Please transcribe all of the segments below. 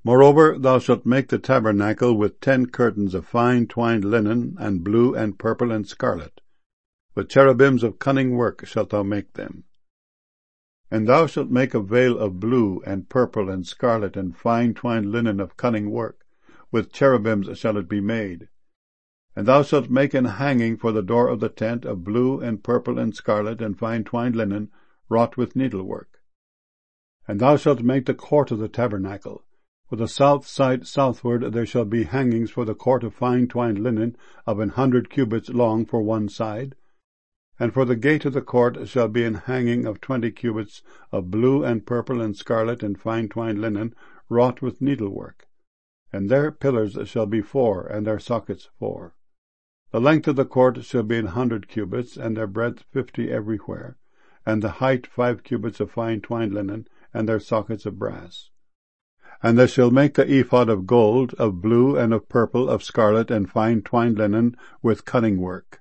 Moreover, thou shalt make the tabernacle with 10 curtains of fine twined linen, and blue, and purple, and scarlet. With cherubims of cunning work shalt thou make them. And thou shalt make a veil of blue, and purple, and scarlet, and fine twined linen of cunning work. With cherubims shall it be made. And thou shalt make an hanging for the door of the tent of blue, and purple, and scarlet, and fine twined linen, wrought with needlework. And thou shalt make the court of the tabernacle. For the south side southward there shall be hangings for the court of fine twined linen of 100 cubits long for one side. And for the gate of the court shall be an hanging of 20 cubits of blue, and purple, and scarlet, and fine twined linen, wrought with needlework. And their pillars shall be 4, and their sockets 4. The length of the court shall be 100 cubits, and their breadth 50 everywhere, and the height 5 cubits of fine twined linen, and their sockets of brass. And they shall make the ephod of gold, of blue, and of purple, of scarlet, and fine twined linen, with cunning work.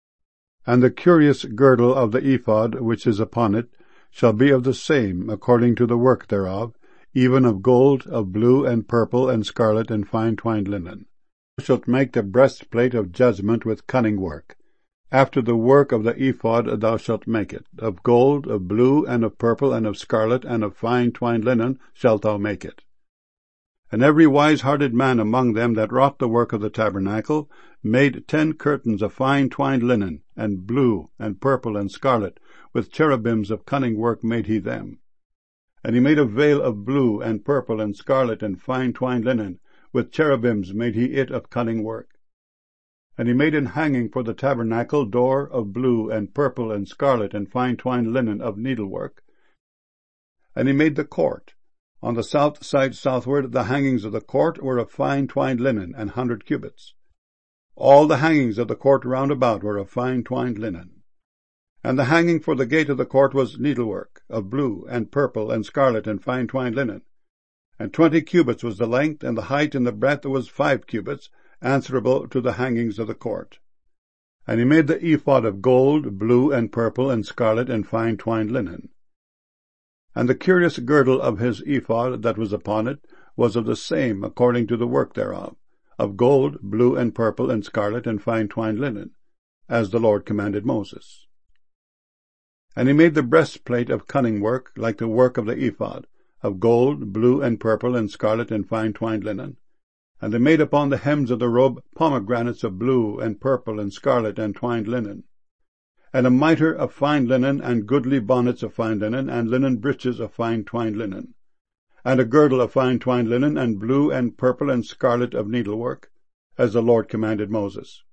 And the curious girdle of the ephod which is upon it shall be of the same, according to the work thereof, even of gold, of blue, and purple, and scarlet, and fine twined linen. Thou shalt make the breastplate of judgment with cunning work. After the work of the ephod thou shalt make it. Of gold, of blue, and of purple, and of scarlet, and of fine twined linen shalt thou make it. And every wise-hearted man among them that wrought the work of the tabernacle made 10 curtains of fine twined linen, and blue, and purple, and scarlet, with cherubims of cunning work made he them. And he made a veil of blue, and purple, and scarlet, and fine twined linen, with cherubims made he it of cunning work. And he made an hanging for the tabernacle door of blue, and purple, and scarlet, and fine twined linen of needlework. And he made the court. On the south side southward the hangings of the court were of fine twined linen, 100 cubits. All the hangings of the court round about were of fine twined linen. And the hanging for the gate of the court was needlework, of blue, and purple, and scarlet, and fine twined linen. And 20 cubits was the length, and the height and the breadth was 5 cubits, answerable to the hangings of the court. And he made the ephod of gold, blue, and purple, and scarlet, and fine twined linen. And the curious girdle of his ephod that was upon it was of the same, according to the work thereof, of gold, blue, and purple, and scarlet, and fine twined linen, as the Lord commanded Moses. And he made the breastplate of cunning work, like the work of the ephod, of gold, blue, and purple, and scarlet, and fine twined linen. And they made upon the hems of the robe pomegranates of blue, and purple, and scarlet, and twined linen. And a mitre of fine linen, and goodly bonnets of fine linen, and linen breeches of fine twined linen. And a girdle of fine twined linen, and blue, and purple, and scarlet of needlework, as the Lord commanded Moses.